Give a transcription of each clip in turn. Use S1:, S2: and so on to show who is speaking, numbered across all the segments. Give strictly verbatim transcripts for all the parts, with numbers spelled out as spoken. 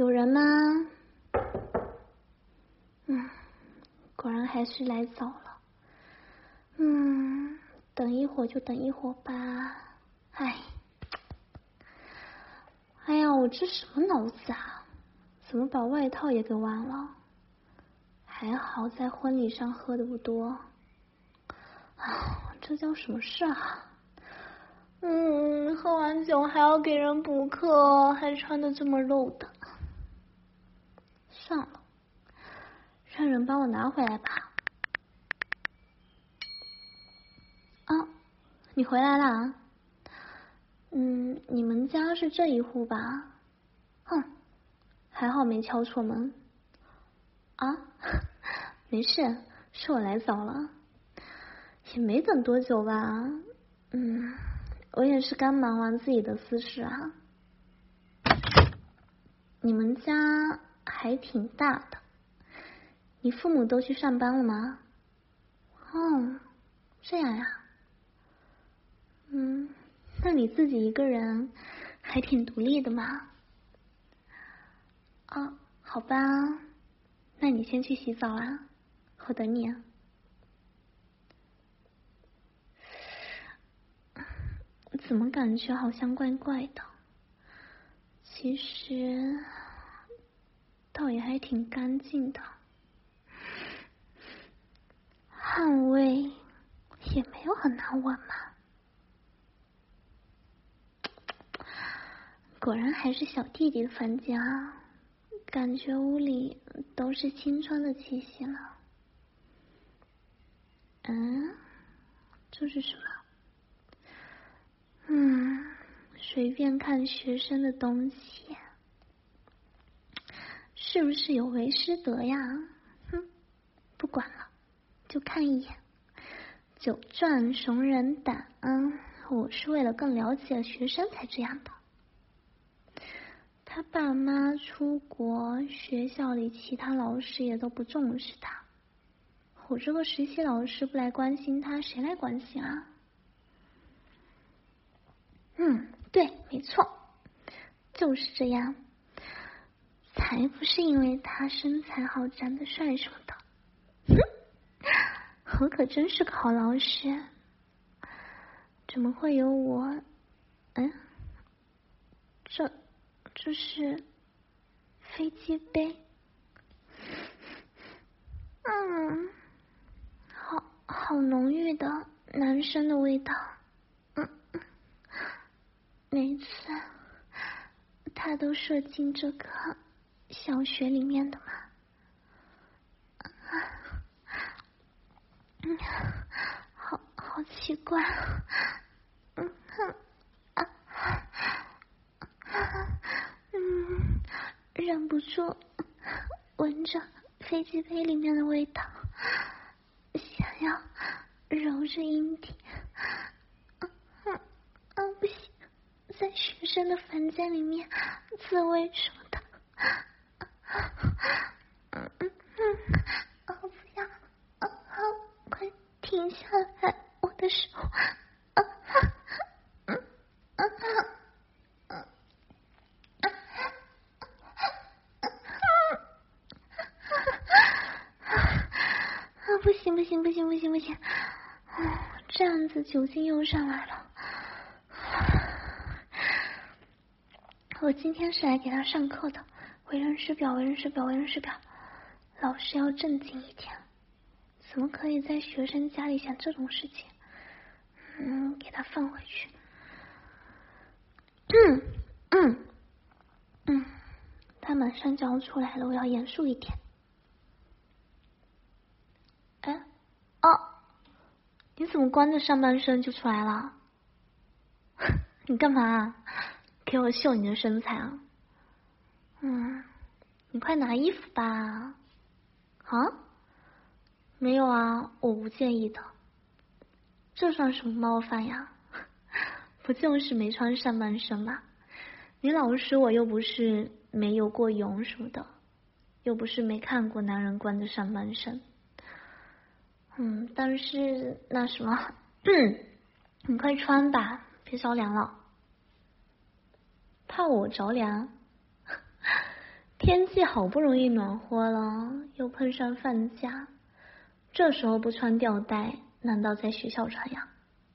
S1: 有人吗？嗯，果然还是来早了。嗯，等一会儿就等一会儿吧。哎，哎呀，我这什么脑子啊？怎么把外套也给忘了？还好在婚礼上喝的不多。啊，这叫什么事啊？嗯，喝完酒还要给人补课，还穿的这么露的。算了，让人帮我拿回来吧。啊，你回来啦？嗯，你们家是这一户吧？哼，还好没敲错门。啊，没事，是我来早了，也没等多久吧。嗯，我也是刚忙完自己的私事啊。你们家还挺大的，你父母都去上班了吗？哦，这样呀。嗯，那你自己一个人还挺独立的嘛。啊，好吧，那你先去洗澡啊，我等你啊。怎么感觉好像怪怪的？其实倒也还挺干净的，汗味也没有很难闻嘛。果然还是小弟弟的房间啊，感觉屋里都是青春的气息了。嗯，这是什么？嗯，随便看学生的东西，是不是有违师德呀？哼，不管了，就看一眼。酒壮怂人胆，嗯，我是为了更了解学生才这样的。他爸妈出国，学校里其他老师也都不重视他。我这个实习老师不来关心他，谁来关心啊？嗯，对，没错，就是这样。才不是因为他身材好、长得帅什么的。哼，我可真是个好老师。怎么会有我？嗯，这这是飞机杯。嗯，好好浓郁的男生的味道。嗯，每次他都射进这个小穴里面的嘛。嗯，好好奇怪。嗯哼啊嗯，忍不住闻着飞机杯里面的味道，想要揉着阴蒂。嗯嗯，不行，在学生的房间里面自慰什么的。嗯嗯嗯，哦不要，哦快停下来，我的手。啊嗯啊嗯啊不行不行不行不行不行，这样子酒精又上来了。我今天是来给他上课的，为人师表为人师表为人师表，老师要正经一点，怎么可以在学生家里想这种事情？嗯，给他放回去。嗯嗯嗯，他马上就要出来了，我要严肃一点。哎，哦，你怎么光着上半身就出来了？你干嘛？给我秀你的身材啊？嗯，你快拿衣服吧。啊？没有啊，我不介意的。这算什么冒犯呀？不就是没穿上半身吗？你老说我又不是没游过泳什么的，又不是没看过男人光着上半身。嗯，但是那什么，嗯，你快穿吧，别着凉了。怕我着凉？ 天气好不容易暖和了，又碰上放假，这时候不穿吊带，难道在学校穿呀？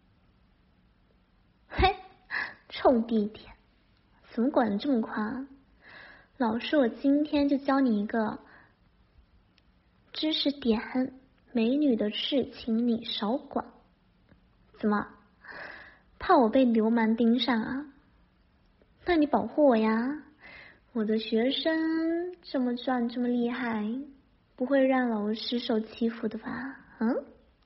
S1: 嘿，臭弟弟，怎么管得这么宽？老师，我今天就教你一个知识点，美女的事情你少管。怎么，怕我被流氓盯上啊？那你保护我呀，我的学生这么壮这么厉害，不会让老师受欺负的吧？嗯？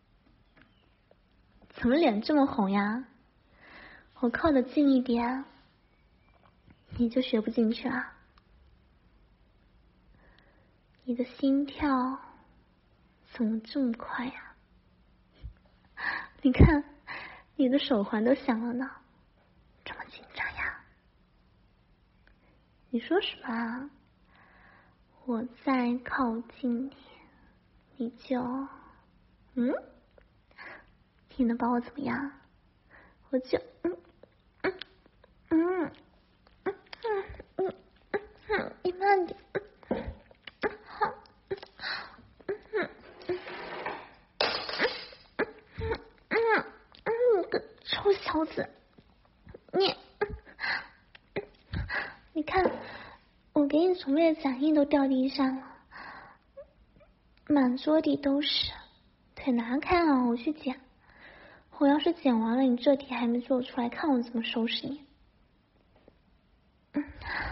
S1: 怎么脸这么红呀？我靠得近一点，你就学不进去啊？你的心跳怎么这么快呀？你看，你的手环都响了呢，这么紧张呀？你说什么啊？我再靠近你，你就……嗯？你能把我怎么样？我就……嗯嗯嗯嗯嗯嗯嗯，你慢点。好。嗯嗯嗯嗯嗯，个臭小子，你你看，我给你准备的讲义都掉地上了，满桌底都是，腿拿开了，我去捡。我要是捡完了，你这题还没做出来，看我怎么收拾你。嗯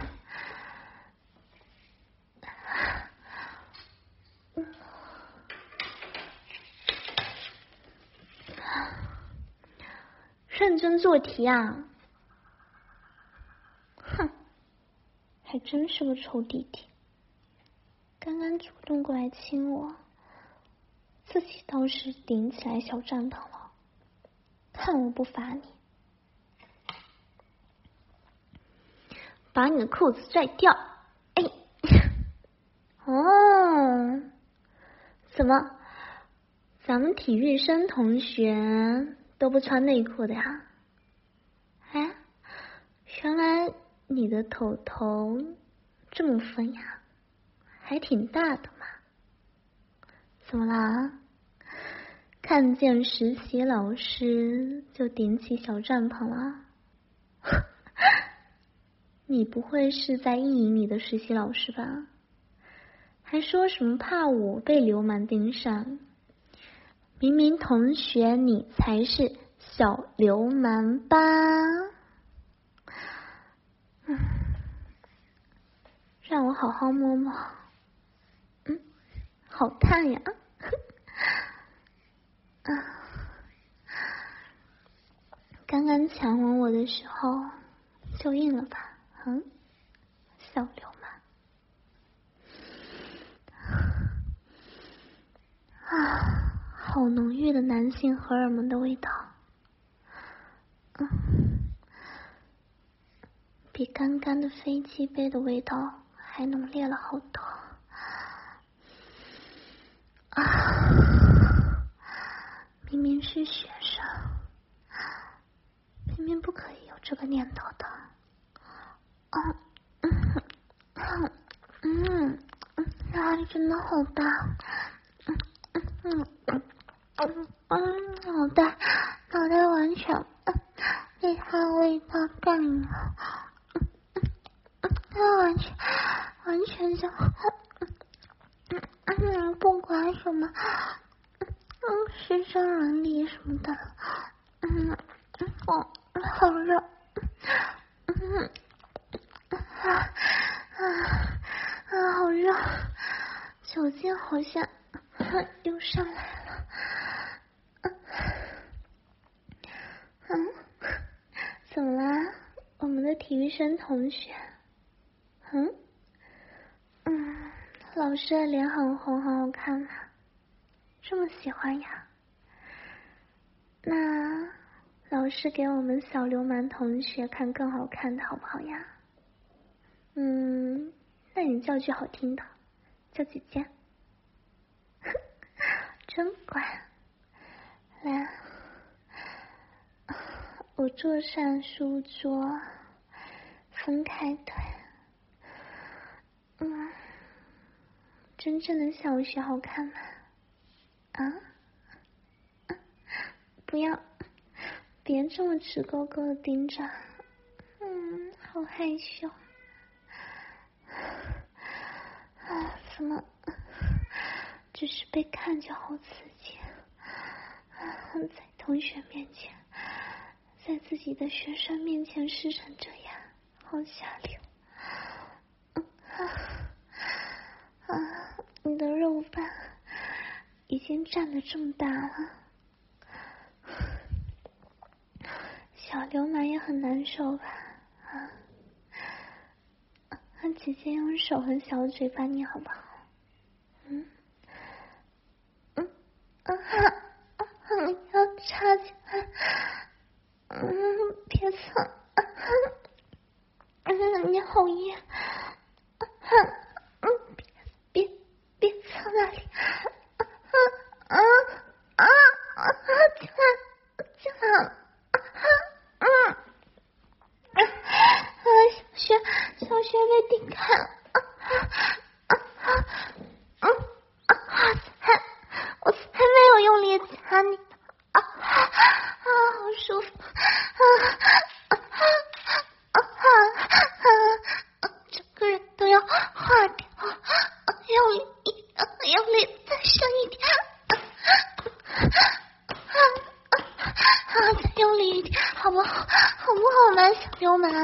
S1: 认真做题啊！哼，还真是个臭弟弟。刚刚主动过来亲我，自己倒是顶起来小帐篷了。看我不罚你，把你的裤子拽掉。哎，哦，怎么？咱们体育生同学都不穿内裤的呀？哎，原来你的头头这么分呀，还挺大的嘛。怎么啦？看见实习老师就顶起小帐篷了？你不会是在意淫你的实习老师吧？还说什么怕我被流氓盯上？明明同学你才是小流氓吧？嗯，让我好好摸摸。嗯，好看呀。啊，刚刚强吻我的时候就硬了吧？嗯，小流氓。啊，好浓郁的男性荷尔蒙的味道。嗯，比刚刚的飞机杯的味道还浓烈了好多。啊，明明是学生，明明不可以有这个念头的。哦，嗯嗯嗯嗯，压力真的好大。嗯嗯嗯嗯嗯，脑袋脑袋完全被他的味道占领了。嗯嗯嗯，他完全完全就嗯嗯，不管什么嗯师生伦理什么的。嗯嗯，我好热。嗯啊啊啊，好热，酒精好像又上来了。嗯，怎么啦？我们的体育生同学。嗯嗯，老师的脸很红，很好看吗？这么喜欢呀？那老师给我们小流氓同学看更好看的好不好呀？嗯，那你叫句好听的，叫姐姐。真乖。来，我坐上书桌，分开腿。嗯， 真正的小雪好看吗？啊？不要，别这么直勾勾的盯着，嗯，好害羞。啊，怎么？只是被看就好刺激啊！在同学面前，在自己的学生面前湿成这样，好下流。啊啊！你的肉瓣已经长得这么大了，小流氓也很难受吧？啊！姐姐用手和小嘴巴你好不好？嗯嗯啊啊！你要插进来？嗯，别蹭！啊嗯，你好硬！啊嗯，别别别蹭那里！啊啊啊啊！进来进来！啊嗯啊！小雪小雪被顶开了！啊啊啊！嗯啊！才我才没有用力掐你啊啊！好舒服！啊啊啊啊！整个人都要化掉！用力，用力再深一点！啊！再用力一点，好不好？好不好嘛，小流氓！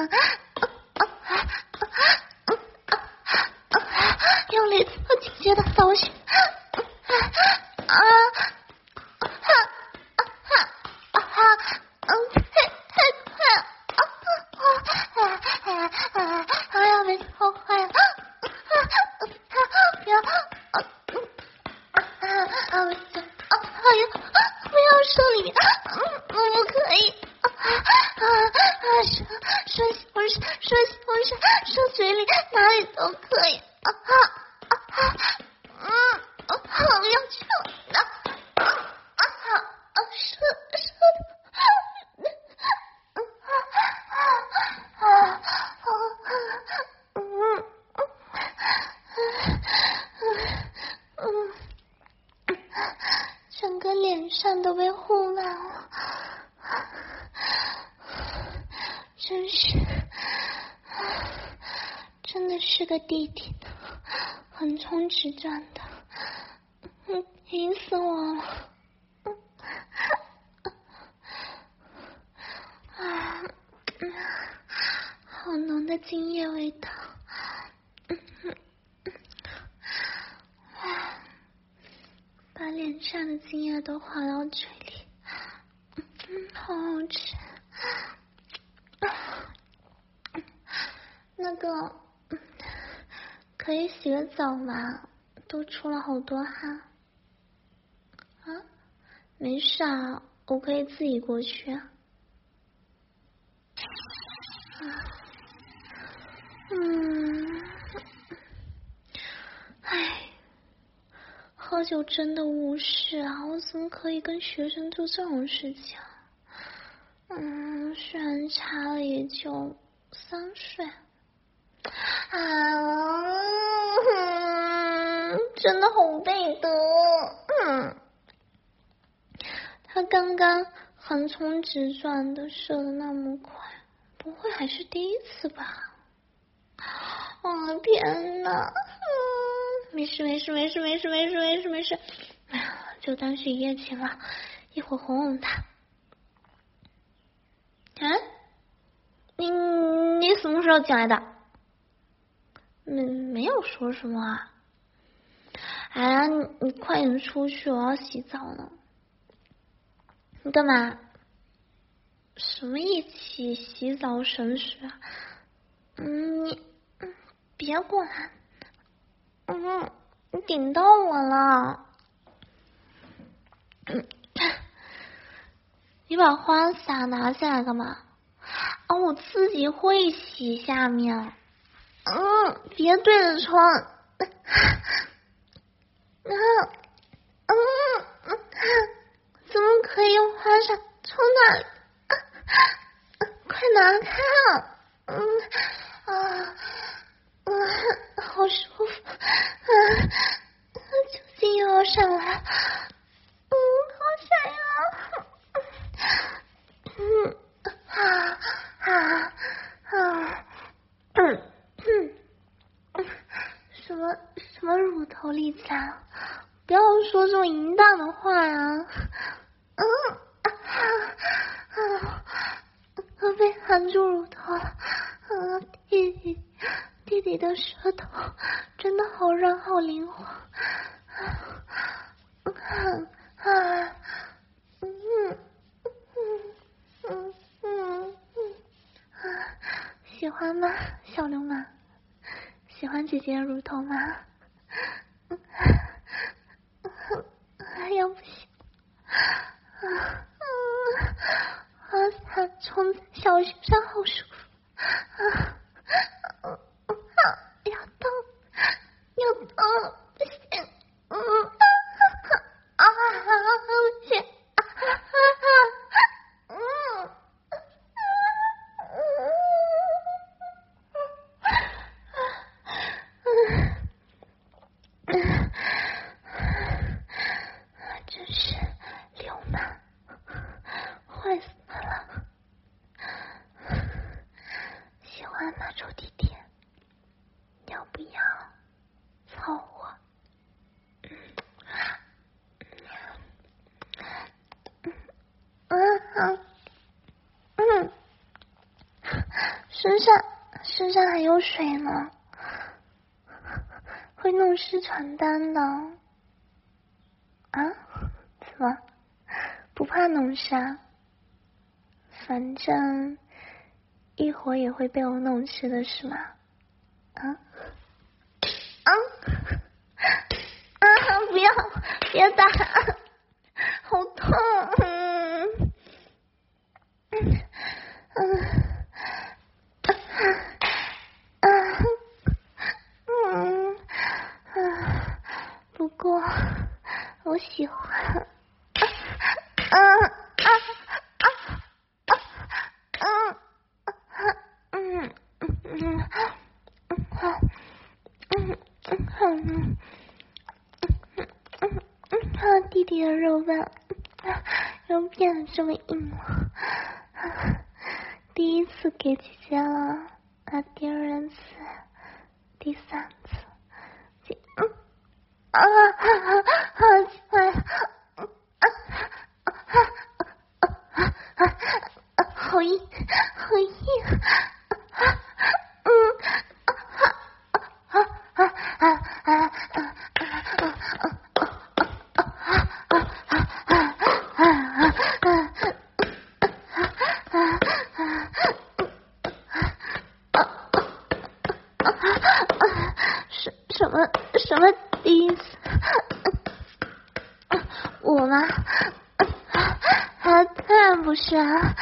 S1: 用力做姐姐的骚穴！啊！啊啊啊！嗯，太太快了！啊啊啊！啊要被操坏了！啊！不要！啊啊啊！不要！啊！哎呀！不要射里面！嗯，不可以！啊啊啊！射射西红柿，射西红柿，射嘴里，哪里都可以！啊啊啊！嗯，啊！要去了！啊啊啊！射射的！啊啊啊！嗯嗯嗯，整个脸上都被糊烂了，真是，真的是个弟弟呢，横冲直撞的，嗯，晕死我了，啊，好浓的精液味道，嗯嗯啊，把脸上的精液都滑到嘴里，嗯，好好吃。那个可以洗个澡吗？都出了好多汗。啊，没事啊，我可以自己过去。啊，嗯，唉，喝酒真的误事啊！我怎么可以跟学生做这种事情？嗯，虽然差了也就三岁。啊，嗯，真的好背德。嗯，他刚刚横冲直撞的射的那么快，不会还是第一次吧？哦天哪！嗯，没事没事没事没事没事没事没事，哎呀，就当是一夜情了，一会儿哄哄他。啊？你你什么时候进来的？没没有说什么啊？哎呀，你你快点出去，我要洗澡了。你干嘛？什么一起洗澡神水啊？嗯，你嗯别过来，嗯，你顶到我了。嗯，你把花洒拿下来干嘛？啊，我自己会洗下面。嗯，别对着窗。嗯嗯嗯，怎么可以用花洒冲那里？啊啊、快拿开啊！嗯啊啊，好舒服啊又要上来，嗯，好想呀，嗯啊啊啊，嗯嗯，什么什么乳头力残，不要说这种淫荡的话呀，嗯啊啊，我被含住乳头了，嗯，弟弟弟弟的舌头真的好软好灵活。啊啊，嗯嗯嗯嗯嗯啊，喜欢吗，小流氓？喜欢姐姐的乳头吗？哎呀，不行！啊啊啊！冲在小穴上好舒服啊！啊，要动，要动，不行！嗯啊啊！不行！啊啊！嗯嗯。真是流氓，坏死他了！喜欢吗，臭弟弟？要不要操我？嗯嗯嗯，身上身上还有水呢，会弄湿床单的。啊？怎么不怕弄湿？反正一会儿也会被我弄湿的是吗？啊啊啊！不要别打，好痛！嗯嗯啊嗯啊！不过我喜欢。啊啊啊啊啊啊嗯嗯嗯好嗯嗯好嗯嗯嗯弟弟的肉瓣又变得这么硬了，第一次给姐姐了，啊，第二次，第三次，姐嗯啊啊啊啊啊！好硬，好硬，嗯啊啊啊啊啊什什么什么第一次？我吗？啊，当然不是啊！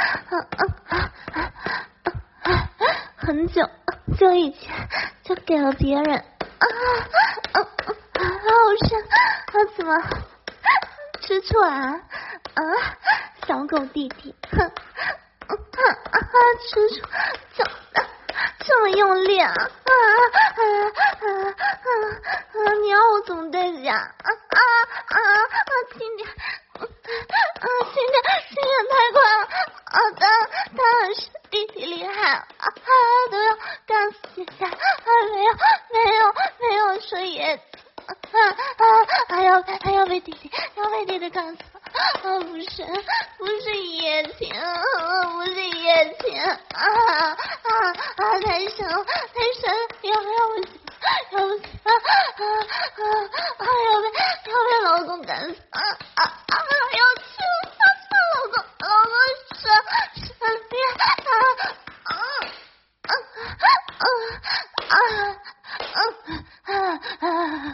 S1: 很久很久以前就给了别人啊啊啊！好深啊！怎么吃喘啊？小狗弟弟，哼啊啊！吃出这这么用力啊！啊啊啊啊啊！你要我怎么对讲？啊啊啊啊！轻点，啊轻点，轻点太快了！啊，当当然是弟弟厉害啊！啊都要干死姐姐！啊没有没有没有说野子！啊啊还要还要被弟弟要被弟弟干死！啊不是不是一夜情，不是一夜情！啊啊啊太深了太深了！要不要不行要不行啊啊啊啊要被要被老公干死！啊啊啊要吃啊吃老公老公是是别啊啊啊啊啊啊啊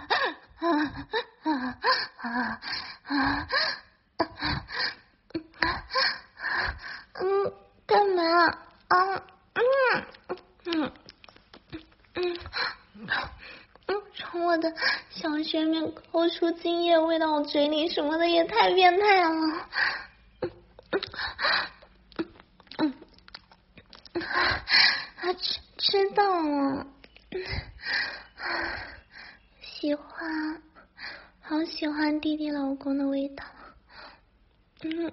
S1: 啊啊啊嗯，干嘛啊？嗯嗯嗯嗯，从我的小穴里面抠出精液喂到我嘴里什么的，也太变态了。嗯嗯嗯啊，知知道了。喜欢好喜欢弟弟老公的味道。嗯，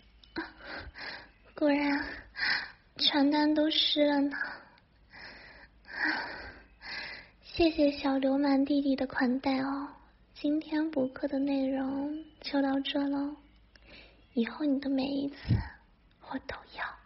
S1: 果然床单都湿了呢。谢谢小流氓弟弟的款待哦，今天补课的内容就到这喽，以后你的每一次我都要。